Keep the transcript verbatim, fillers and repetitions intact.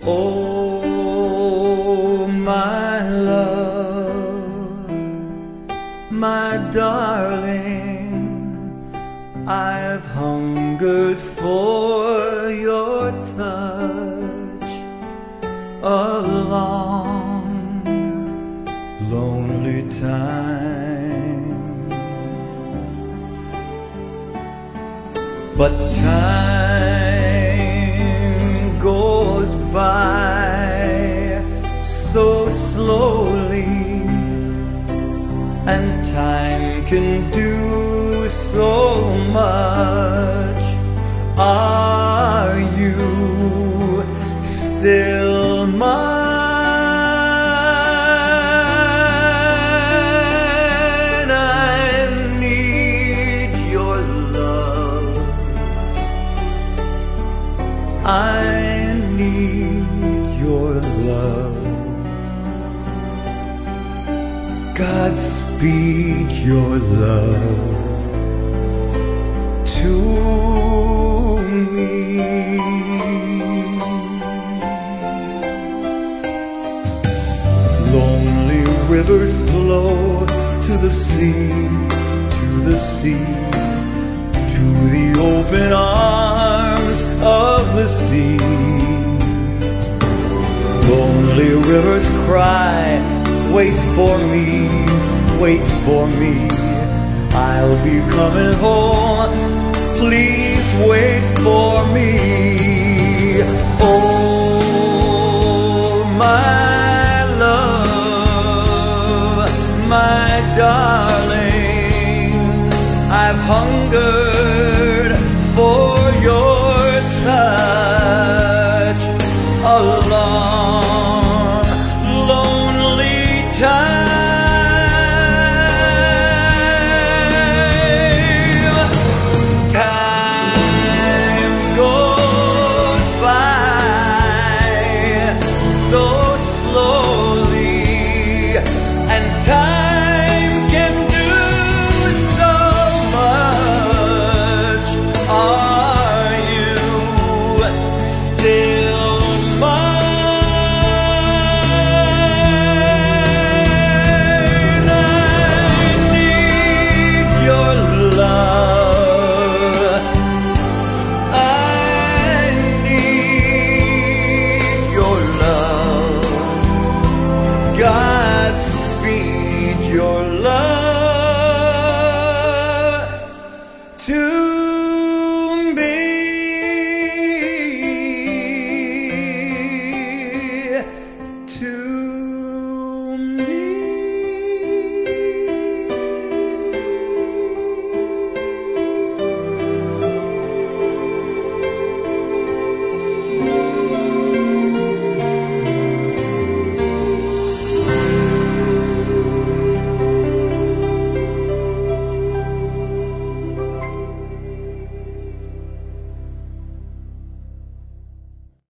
Oh, my love, my darling, I've hungered for your touch a long, lonely time. But time goes by so slowly, and time can do so much. Are you still mine? I need your love. I need your love. Godspeed your love to me. Lonely rivers flow to the sea, to the sea, to the open arms of the sea. Lonely rivers cry, wait for me, wait for me, I'll be coming home, please wait for me. Oh, my love, my darling, I've hungered for your touch a long, lonely time. Slow